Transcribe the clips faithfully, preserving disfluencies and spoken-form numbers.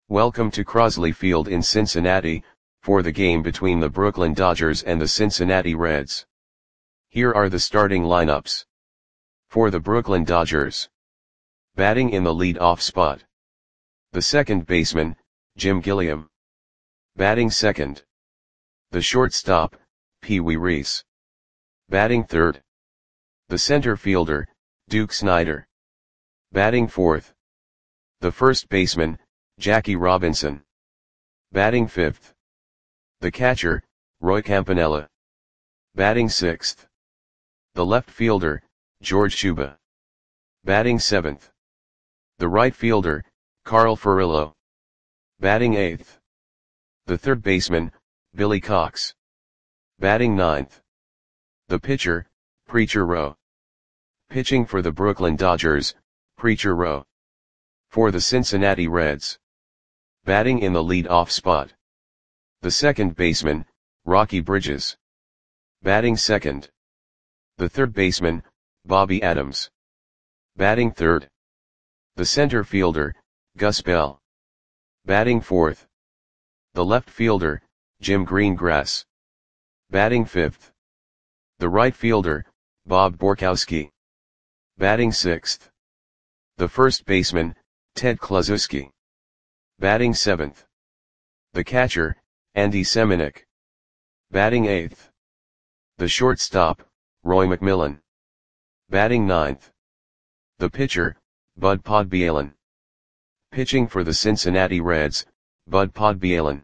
Welcome to Crosley Field in Cincinnati, for the game between the Brooklyn Dodgers and the Cincinnati Reds. Here are the starting lineups. For the Brooklyn Dodgers. Batting in the lead-off spot. The second baseman, Jim Gilliam. Batting second. The shortstop, Pee Wee Reese. Batting third. The center fielder, Duke Snider. Batting fourth. The first baseman, Jackie Robinson. Batting fifth. The catcher, Roy Campanella. Batting sixth. The left fielder, George Shuba. Batting seventh. The right fielder, Carl Furillo. Batting eighth. The third baseman, Billy Cox. Batting ninth. The pitcher, Preacher Rowe. Pitching for the Brooklyn Dodgers, Preacher Rowe. For the Cincinnati Reds. Batting in the lead-off spot. The second baseman, Rocky Bridges. Batting second. The third baseman, Bobby Adams. Batting third. The center fielder, Gus Bell. Batting fourth. The left fielder, Jim Greengrass. Batting fifth. The right fielder, Bob Borkowski. Batting sixth. The first baseman, Ted Kluszewski. Batting seventh. The catcher, Andy Semenuk. Batting eighth. The shortstop, Roy McMillan. Batting ninth. The pitcher, Bud Podbielin. Pitching for the Cincinnati Reds, Bud Podbielin.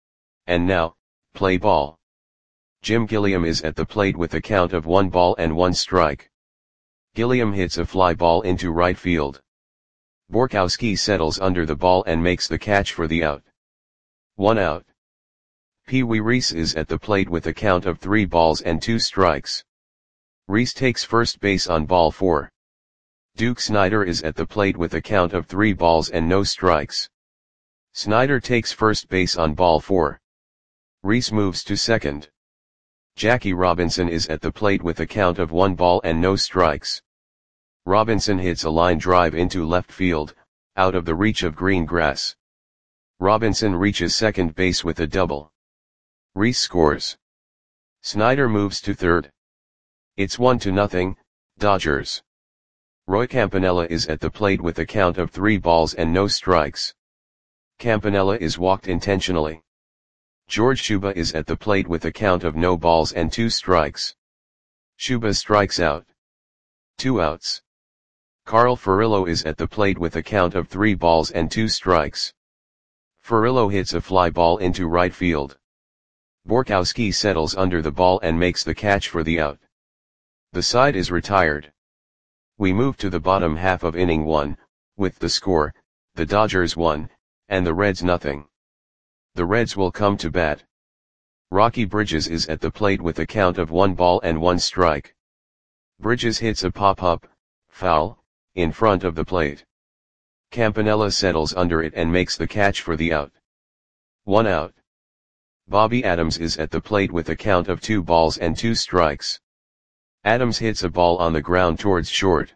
And now, play ball. Jim Gilliam is at the plate with a count of one ball and one strike. Gilliam hits a fly ball into right field. Borkowski settles under the ball and makes the catch for the out. One out. Pee Wee Reese is at the plate with a count of three balls and two strikes. Reese takes first base on ball four. Duke Snider is at the plate with a count of three balls and no strikes. Snider takes first base on ball four. Reese moves to second. Jackie Robinson is at the plate with a count of one ball and no strikes. Robinson hits a line drive into left field, out of the reach of Greengrass. Robinson reaches second base with a double. Reese scores. Snider moves to third. It's one to nothing, Dodgers. Roy Campanella is at the plate with a count of three balls and no strikes. Campanella is walked intentionally. George Shuba is at the plate with a count of no balls and two strikes. Shuba strikes out. Two outs. Carl Furillo is at the plate with a count of three balls and two strikes. Furillo hits a fly ball into right field. Borkowski settles under the ball and makes the catch for the out. The side is retired. We move to the bottom half of inning one, with the score, the Dodgers one, and the Reds nothing. The Reds will come to bat. Rocky Bridges is at the plate with a count of one ball and one strike. Bridges hits a pop-up, foul, in front of the plate. Campanella settles under it and makes the catch for the out. One out. Bobby Adams is at the plate with a count of two balls and two strikes. Adams hits a ball on the ground towards short.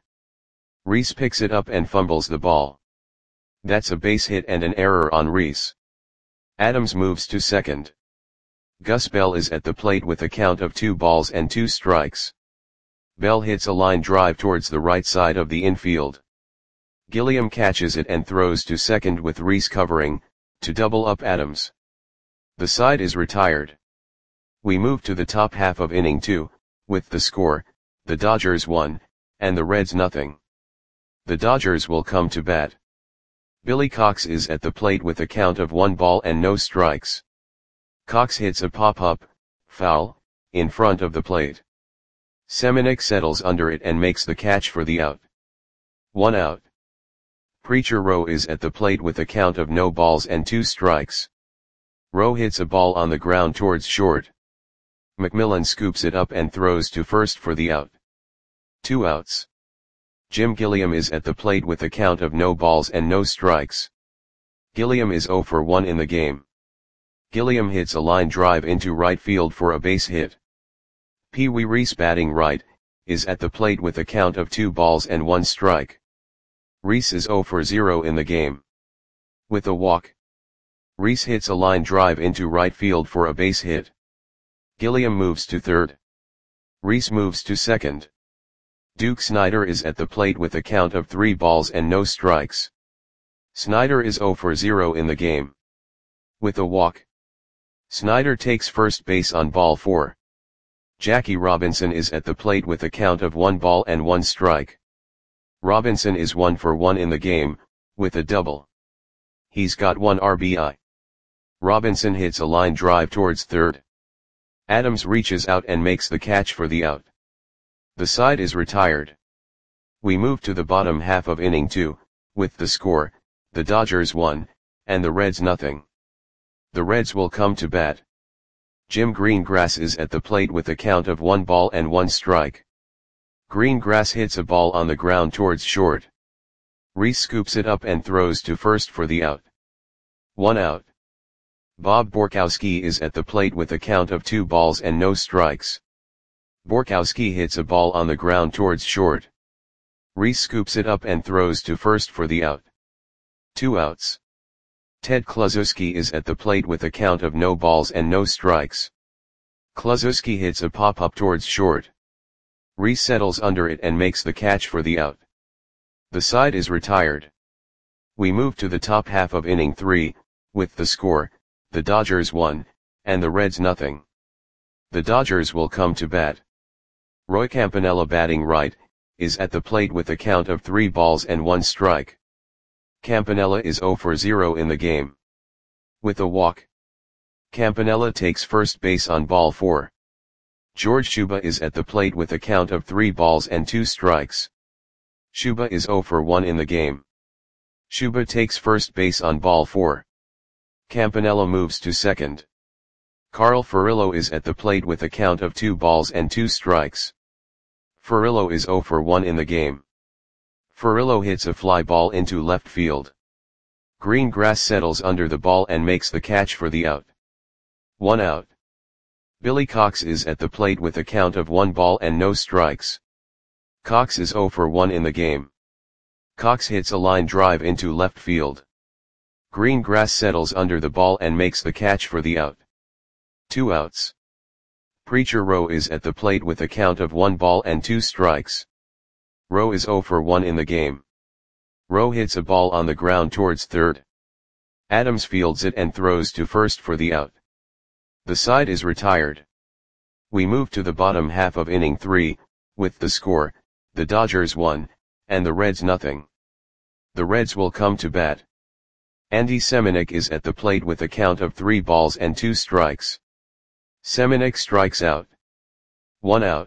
Reese picks it up and fumbles the ball. That's a base hit and an error on Reese. Adams moves to second. Gus Bell is at the plate with a count of two balls and two strikes. Bell hits a line drive towards the right side of the infield. Gilliam catches it and throws to second with Reese covering, to double up Adams. The side is retired. We move to the top half of inning two, with the score, the Dodgers one, and the Reds nothing. The Dodgers will come to bat. Billy Cox is at the plate with a count of one ball and no strikes. Cox hits a pop-up, foul, in front of the plate. Semenuk settles under it and makes the catch for the out. One out. Preacher Rowe is at the plate with a count of no balls and two strikes. Rowe hits a ball on the ground towards short. McMillan scoops it up and throws to first for the out. Two outs. Jim Gilliam is at the plate with a count of no balls and no strikes. Gilliam is zero for one in the game. Gilliam hits a line drive into right field for a base hit. Pee Wee Reese, batting right, is at the plate with a count of two balls and one strike. Reese is zero for zero in the game. With a walk, Rhys hits a line drive into right field for a base hit. Gilliam moves to third. Rhys moves to second. Duke Snider is at the plate with a count of three balls and no strikes. Snider is zero for zero in the game. With a walk, Snider takes first base on ball four. Jackie Robinson is at the plate with a count of one ball and one strike. Robinson is one for one in the game, with a double. He's got one R B I. Robinson hits a line drive towards third. Adams reaches out and makes the catch for the out. The side is retired. We move to the bottom half of inning two, with the score, the Dodgers one, and the Reds nothing. The Reds will come to bat. Jim Greengrass is at the plate with a count of one ball and one strike. Greengrass hits a ball on the ground towards short. Rhys scoops it up and throws to first for the out. One out. Bob Borkowski is at the plate with a count of two balls and no strikes. Borkowski hits a ball on the ground towards short. Rhys scoops it up and throws to first for the out. Two outs. Ted Kluszewski is at the plate with a count of no balls and no strikes. Kluszewski hits a pop-up towards short. Rhys settles under it and makes the catch for the out. The side is retired. We move to the top half of inning three, with the score, the Dodgers one, and the Reds nothing. The Dodgers will come to bat. Roy Campanella, batting right, is at the plate with a count of three balls and one strike. Campanella is zero for zero in the game. With a walk, Campanella takes first base on ball four. George Shuba is at the plate with a count of three balls and two strikes. Shuba is zero for one in the game. Shuba takes first base on ball four. Campanella moves to second. Carl Furillo is at the plate with a count of two balls and two strikes. Furillo is zero for one in the game. Furillo hits a fly ball into left field. Greengrass settles under the ball and makes the catch for the out. One out. Billy Cox is at the plate with a count of one ball and no strikes. Cox is zero for one in the game. Cox hits a line drive into left field. Greengrass settles under the ball and makes the catch for the out. Two outs. Preacher Rowe is at the plate with a count of one ball and two strikes. Rowe is zero for one in the game. Rowe hits a ball on the ground towards third. Adams fields it and throws to first for the out. The side is retired. We move to the bottom half of inning three, with the score, the Dodgers one, and the Reds nothing. The Reds will come to bat. Andy Semenuk is at the plate with a count of three balls and two strikes. Semenuk strikes out. One out.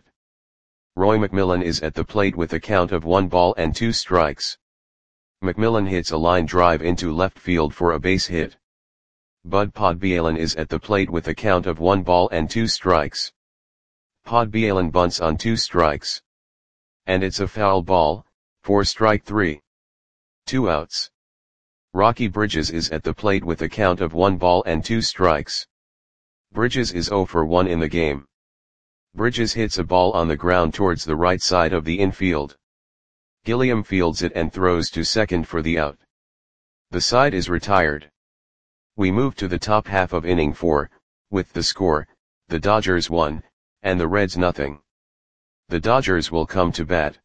Roy McMillan is at the plate with a count of one ball and two strikes. McMillan hits a line drive into left field for a base hit. Bud Podbielin is at the plate with a count of one ball and two strikes. Podbielin bunts on two strikes. And it's a foul ball, for strike three. Two outs. Rocky Bridges is at the plate with a count of one ball and two strikes. Bridges is zero for one in the game. Bridges hits a ball on the ground towards the right side of the infield. Gilliam fields it and throws to second for the out. The side is retired. We move to the top half of inning four, with the score, the Dodgers one, and the Reds nothing. The Dodgers will come to bat.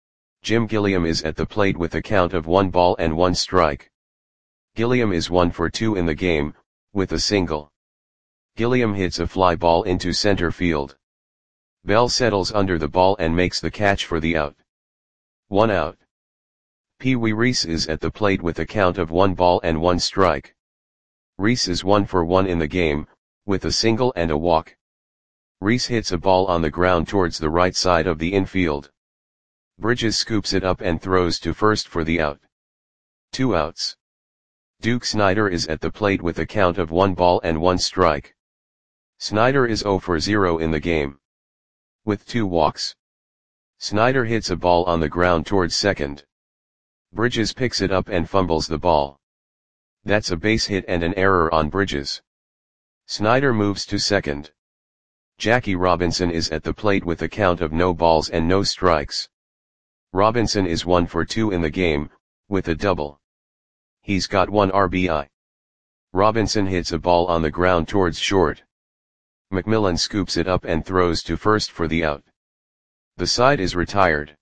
Jim Gilliam is at the plate with a count of one ball and one strike. Gilliam is one for two in the game, with a single. Gilliam hits a fly ball into center field. Bell settles under the ball and makes the catch for the out. One out. Pee Wee Reese is at the plate with a count of one ball and one strike. Reese is one for one in the game, with a single and a walk. Reese hits a ball on the ground towards the right side of the infield. Bridges scoops it up and throws to first for the out. Two outs. Duke Snider is at the plate with a count of one ball and one strike. Snider is zero for zero in the game. With two walks. Snider hits a ball on the ground towards second. Bridges picks it up and fumbles the ball. That's a base hit and an error on Bridges. Snider moves to second. Jackie Robinson is at the plate with a count of no balls and no strikes. Robinson is one for two in the game, with a double. He's got one R B I. Robinson hits a ball on the ground towards short. McMillan scoops it up and throws to first for the out. The side is retired.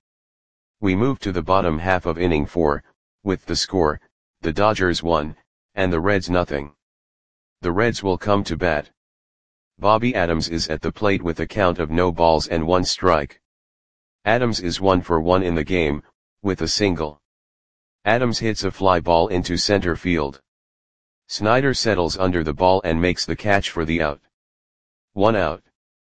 We move to the bottom half of inning four, with the score, the Dodgers one, and the Reds nothing. The Reds will come to bat. Bobby Adams is at the plate with a count of no balls and one strike. Adams is one for one in the game, with a single. Adams hits a fly ball into center field. Snyder settles under the ball and makes the catch for the out. One out.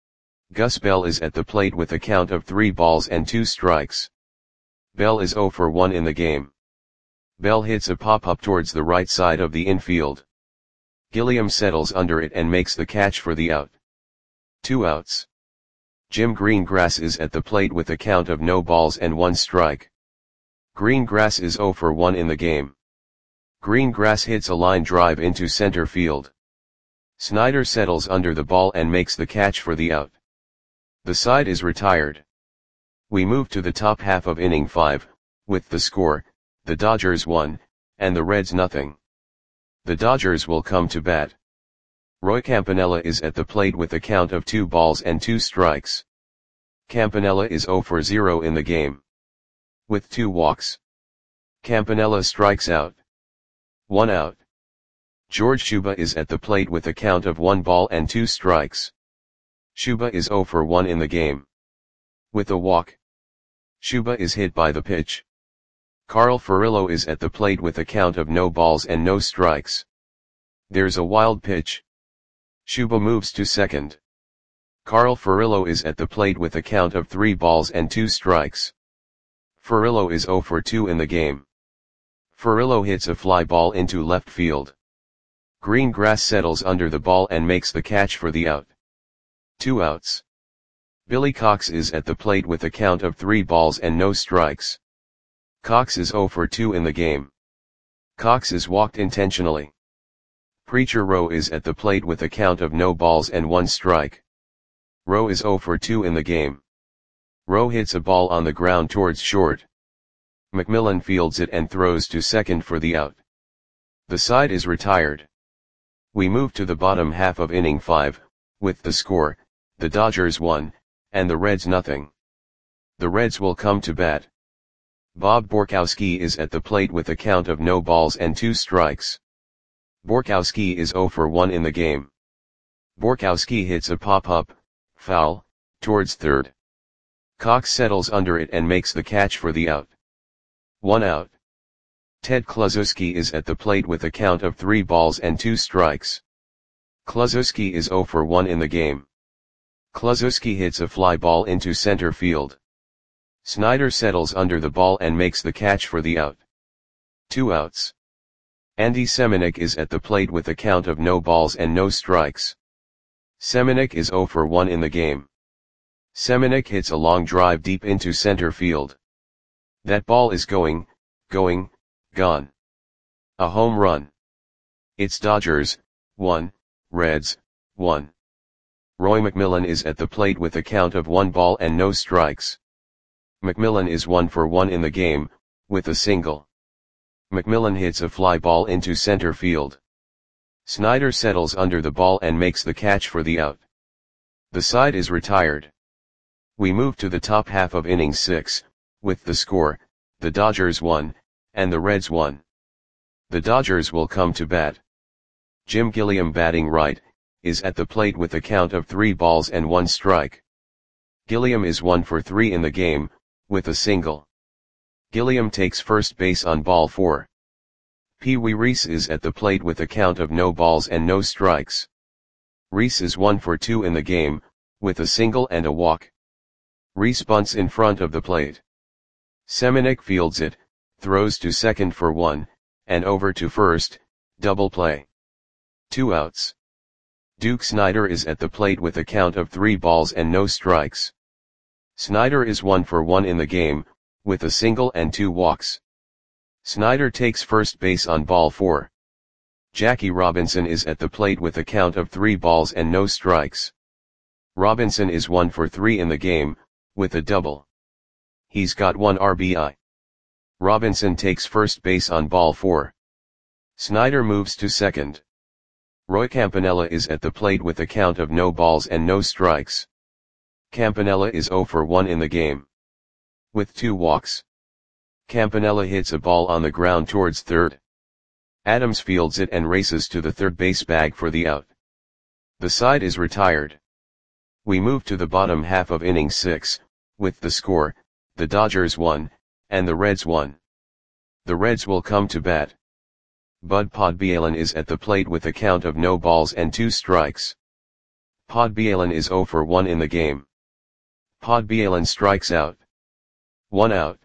Gus Bell is at the plate with a count of three balls and two strikes. Bell is zero for one in the game. Bell hits a pop-up towards the right side of the infield. Gilliam settles under it and makes the catch for the out. Two outs. Jim Greengrass is at the plate with a count of no balls and one strike. Greengrass is zero for one in the game. Greengrass hits a line drive into center field. Snyder settles under the ball and makes the catch for the out. The side is retired. We move to the top half of inning five, with the score, the Dodgers one, and the Reds nothing. The Dodgers will come to bat. Roy Campanella is at the plate with a count of two balls and two strikes. Campanella is zero for zero in the game. With two walks. Campanella strikes out. One out. George Shuba is at the plate with a count of one ball and two strikes. Shuba is zero for one in the game. With a walk. Shuba is hit by the pitch. Carl Furillo is at the plate with a count of no balls and no strikes. There's a wild pitch. Shuba moves to second. Carl Furillo is at the plate with a count of three balls and two strikes. Furillo is zero for two in the game. Furillo hits a fly ball into left field. Greengrass settles under the ball and makes the catch for the out. Two outs. Billy Cox is at the plate with a count of three balls and no strikes. Cox is zero for two in the game. Cox is walked intentionally. Preacher Rowe is at the plate with a count of no balls and one strike. Rowe is zero for two in the game. Rowe hits a ball on the ground towards short. McMillan fields it and throws to second for the out. The side is retired. We move to the bottom half of inning five, with the score, the Dodgers one, and the Reds nothing. The Reds will come to bat. Bob Borkowski is at the plate with a count of no balls and two strikes. Borkowski is zero for one in the game. Borkowski hits a pop-up, foul, towards third. Cox settles under it and makes the catch for the out. One out. Ted Kluszewski is at the plate with a count of three balls and two strikes. Kluszewski is zero for one in the game. Kluszewski hits a fly ball into center field. Snyder settles under the ball and makes the catch for the out. Two outs. Andy Semenuk is at the plate with a count of no balls and no strikes. Semenuk is zero for one in the game. Semenuk hits a long drive deep into center field. That ball is going, going, gone. A home run. It's Dodgers, one, Reds, one. Roy McMillan is at the plate with a count of one ball and no strikes. McMillan is one for one in the game, with a single. McMillan hits a fly ball into center field. Snyder settles under the ball and makes the catch for the out. The side is retired. We move to the top half of inning six, with the score, the Dodgers one, and the Reds one. The Dodgers will come to bat. Jim Gilliam, batting right, is at the plate with a count of three balls and one strike. Gilliam is one for three in the game, with a single. Gilliam takes first base on ball four. Pee Wee Reese is at the plate with a count of no balls and no strikes. Reese is one for two in the game, with a single and a walk. Reese bunts in front of the plate. Semenuk fields it, throws to second for one, and over to first, double play. Two outs. Duke Snyder is at the plate with a count of three balls and no strikes. Snyder is one for one in the game, with a single and two walks. Snyder takes first base on ball four. Jackie Robinson is at the plate with a count of three balls and no strikes. Robinson is one for three in the game, with a double. He's got one R B I. Robinson takes first base on ball four. Snyder moves to second. Roy Campanella is at the plate with a count of no balls and no strikes. Campanella is zero for one in the game. With two walks. Campanella hits a ball on the ground towards third. Adams fields it and races to the third base bag for the out. The side is retired. We move to the bottom half of inning six, with the score, the Dodgers won, and the Reds won. The Reds will come to bat. Bud Podbielin is at the plate with a count of no balls and two strikes. Podbielin is zero for one in the game. Podbielin strikes out. One out.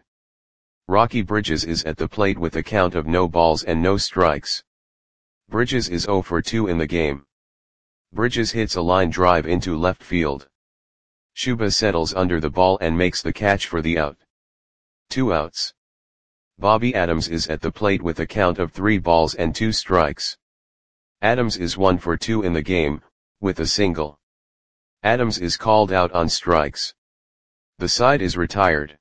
Rocky Bridges is at the plate with a count of no balls and no strikes. Bridges is zero for two in the game. Bridges hits a line drive into left field. Shuba settles under the ball and makes the catch for the out. Two outs. Bobby Adams is at the plate with a count of three balls and two strikes. Adams is one for two in the game, with a single. Adams is called out on strikes. The side is retired.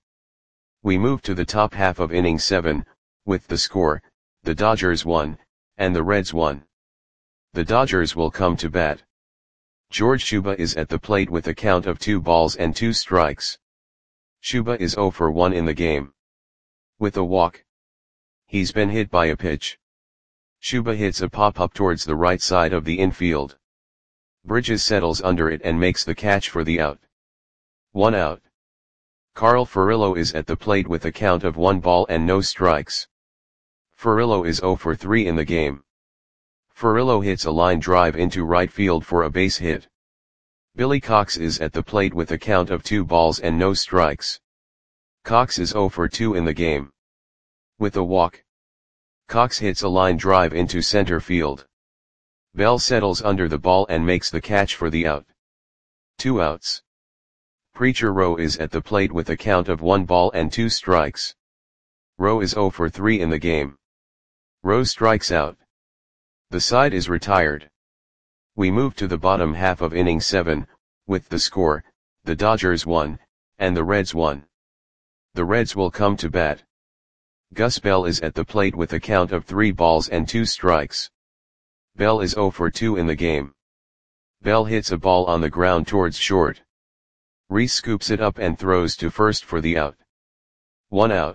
We move to the top half of inning seven, with the score, the Dodgers won, and the Reds won. The Dodgers will come to bat. George Shuba is at the plate with a count of two balls and two strikes. Shuba is zero for one in the game. With a walk. He's been hit by a pitch. Shuba hits a pop-up towards the right side of the infield. Bridges settles under it and makes the catch for the out. One out. Carl Furillo is at the plate with a count of one ball and no strikes. Furillo is zero for three in the game. Furillo hits a line drive into right field for a base hit. Billy Cox is at the plate with a count of two balls and no strikes. Cox is zero for two in the game. With a walk. Cox hits a line drive into center field. Bell settles under the ball and makes the catch for the out. Two outs. Preacher Rowe is at the plate with a count of one ball and two strikes. Rowe is zero for three in the game. Rowe strikes out. The side is retired. We move to the bottom half of inning seven, with the score, the Dodgers won, and the Reds won. The Reds will come to bat. Gus Bell is at the plate with a count of three balls and two strikes. Bell is zero for two in the game. Bell hits a ball on the ground towards short. Reese scoops it up and throws to first for the out. One out.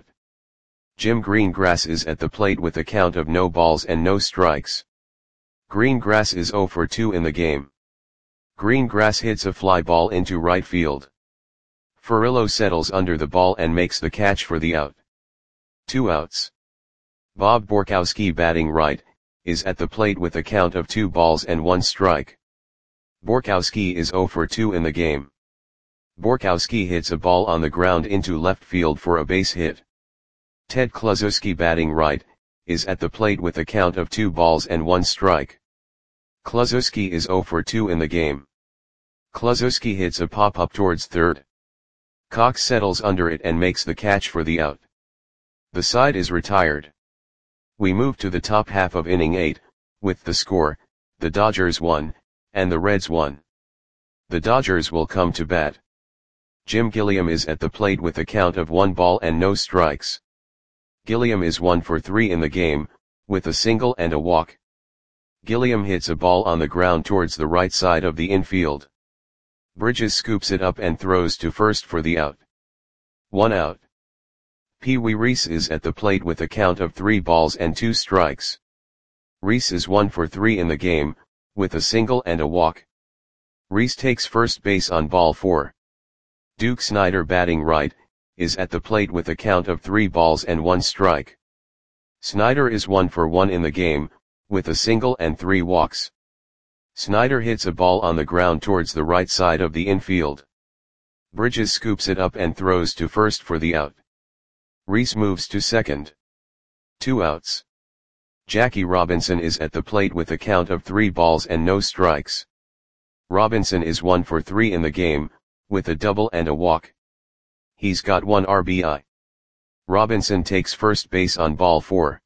Jim Greengrass is at the plate with a count of no balls and no strikes. Greengrass is zero for two in the game. Greengrass hits a fly ball into right field. Furillo settles under the ball and makes the catch for the out. Two outs. Bob Borkowski, batting right, is at the plate with a count of two balls and one strike. Borkowski is zero for two in the game. Borkowski hits a ball on the ground into left field for a base hit. Ted Kluszewski, batting right, is at the plate with a count of two balls and one strike. Kluszewski is zero for two in the game. Kluszewski hits a pop-up towards third. Cox settles under it and makes the catch for the out. The side is retired. We move to the top half of inning eight, with the score, the Dodgers won, and the Reds won. The Dodgers will come to bat. Jim Gilliam is at the plate with a count of one ball and no strikes. Gilliam is one for three in the game, with a single and a walk. Gilliam hits a ball on the ground towards the right side of the infield. Bridges scoops it up and throws to first for the out. One out. Pee Wee Reese is at the plate with a count of three balls and two strikes. Reese is one for three in the game, with a single and a walk. Reese takes first base on ball four. Duke Snider, batting right, is at the plate with a count of three balls and one strike. Snider is one for one in the game, with a single and three walks. Snider hits a ball on the ground towards the right side of the infield. Bridges scoops it up and throws to first for the out. Reese moves to second. Two outs. Jackie Robinson is at the plate with a count of three balls and no strikes. Robinson is one for three in the game, with a double and a walk. He's got one R B I. Robinson takes first base on ball four.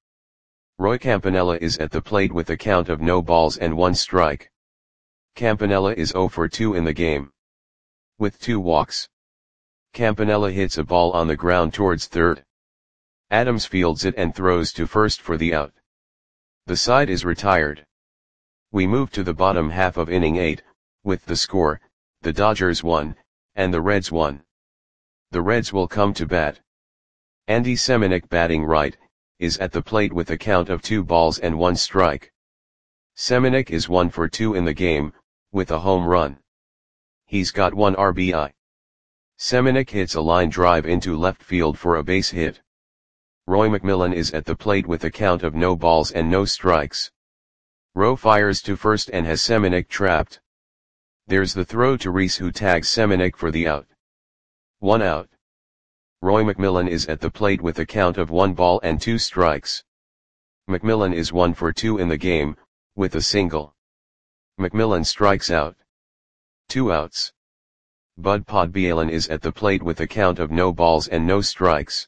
Roy Campanella is at the plate with a count of no balls and one strike. Campanella is zero for two in the game. With two walks. Campanella hits a ball on the ground towards third. Adams fields it and throws to first for the out. The side is retired. We move to the bottom half of inning eight, with the score, the Dodgers won, and the Reds won. The Reds will come to bat. Andy Semenuk, batting right, is at the plate with a count of two balls and one strike. Semenuk is one for two in the game, with a home run. He's got one R B I. Semenuk hits a line drive into left field for a base hit. Roy McMillan is at the plate with a count of no balls and no strikes. Rowe fires to first and has Semenuk trapped. There's the throw to Rhys, who tags Semenuk for the out. One out. Roy McMillan is at the plate with a count of one ball and two strikes. McMillan is one for two in the game, with a single. McMillan strikes out. Two outs. Bud Podbielin is at the plate with a count of no balls and no strikes.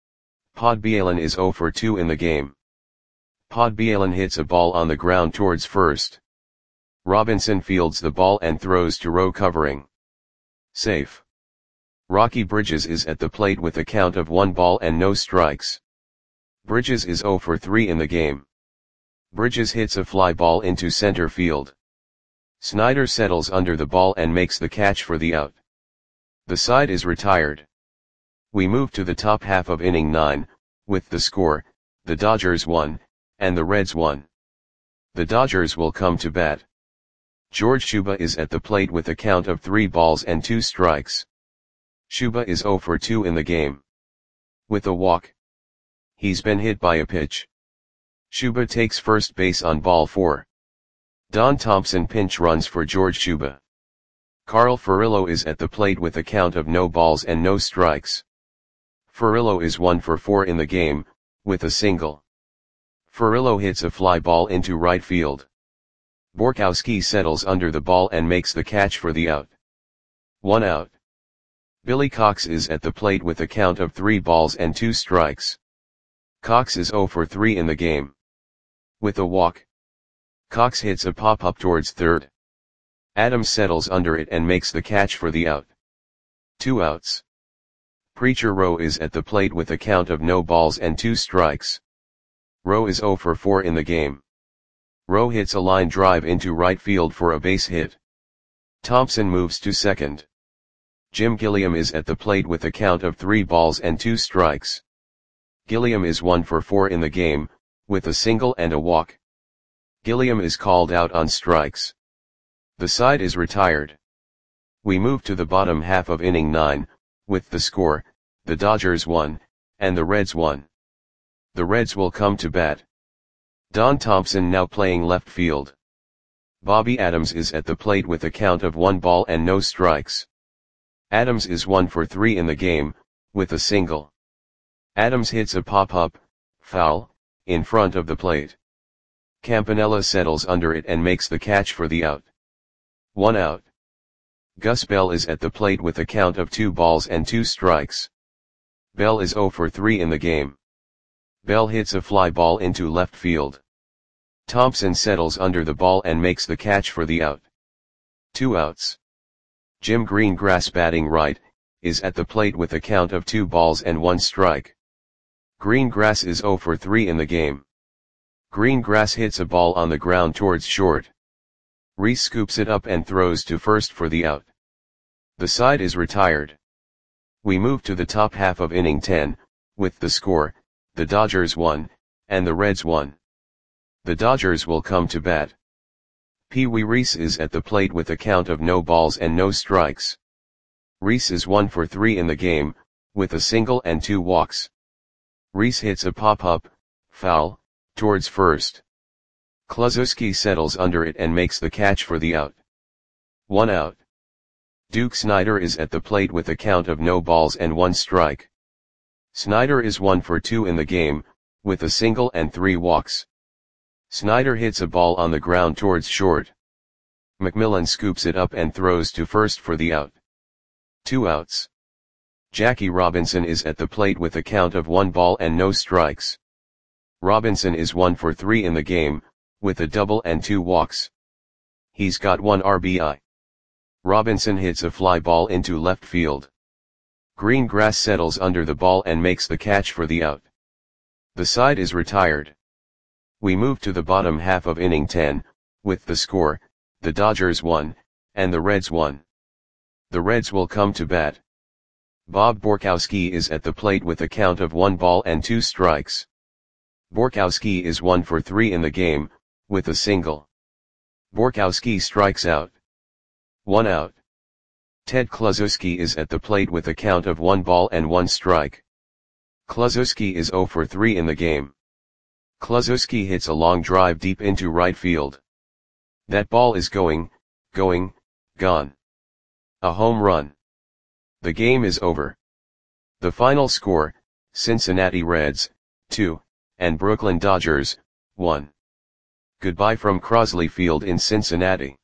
Podbielin is zero for two in the game. Podbielin hits a ball on the ground towards first. Robinson fields the ball and throws to Rowe, covering. Safe. Rocky Bridges is at the plate with a count of one ball and no strikes. Bridges is zero for three in the game. Bridges hits a fly ball into center field. Snyder settles under the ball and makes the catch for the out. The side is retired. We move to the top half of inning nine, with the score, the Dodgers won, and the Reds won. The Dodgers will come to bat. George Shuba is at the plate with a count of three balls and two strikes. Shuba is zero for two in the game. With a walk. He's been hit by a pitch. Shuba takes first base on ball four. Don Thompson pinch runs for George Shuba. Carl Furillo is at the plate with a count of no balls and no strikes. Furillo is one for four in the game, with a single. Furillo hits a fly ball into right field. Borkowski settles under the ball and makes the catch for the out. One out. Billy Cox is at the plate with a count of three balls and two strikes. Cox is zero for three in the game. With a walk. Cox hits a pop-up towards third. Adams settles under it and makes the catch for the out. Two outs. Preacher Rowe is at the plate with a count of no balls and two strikes. Rowe is zero for four in the game. Rowe hits a line drive into right field for a base hit. Thompson moves to second. Jim Gilliam is at the plate with a count of three balls and two strikes. Gilliam is one for four in the game, with a single and a walk. Gilliam is called out on strikes. The side is retired. We move to the bottom half of inning nine, with the score, the Dodgers won, and the Reds won. The Reds will come to bat. Don Thompson now playing left field. Bobby Adams is at the plate with a count of one ball and no strikes. Adams is one for three in the game, with a single. Adams hits a pop-up, foul, in front of the plate. Campanella settles under it and makes the catch for the out. One out. Gus Bell is at the plate with a count of two balls and two strikes. Bell is zero for three in the game. Bell hits a fly ball into left field. Thompson settles under the ball and makes the catch for the out. Two outs. Jim Greengrass, batting right, is at the plate with a count of two balls and one strike. Greengrass is zero for three in the game. Greengrass hits a ball on the ground towards short. Rhys scoops it up and throws to first for the out. The side is retired. We move to the top half of inning ten, with the score, the Dodgers won, and the Reds won. The Dodgers will come to bat. Pee Wee Reese is at the plate with a count of no balls and no strikes. Reese is one for three in the game, with a single and two walks. Reese hits a pop-up, foul, towards first. Kluszewski settles under it and makes the catch for the out. One out. Duke Snider is at the plate with a count of no balls and one strike. Snider is one for two in the game, with a single and three walks. Snider hits a ball on the ground towards short. McMillan scoops it up and throws to first for the out. Two outs. Jackie Robinson is at the plate with a count of one ball and no strikes. Robinson is one for three in the game, with a double and two walks. He's got one R B I. Robinson hits a fly ball into left field. Greengrass settles under the ball and makes the catch for the out. The side is retired. We move to the bottom half of inning ten, With the score, the Dodgers won, and the Reds won. The Reds will come to bat. Bob Borkowski is at the plate with a count of one ball and two strikes. Borkowski is one for three in the game, with a single. Borkowski strikes out. One out. Ted Kluszewski is at the plate with a count of one ball and one strike. Kluszewski is zero for three in the game. Kluszewski hits a long drive deep into right field. That ball is going, going, gone. A home run. The game is over. The final score, Cincinnati Reds, two, and Brooklyn Dodgers, one. Goodbye from Crosley Field in Cincinnati.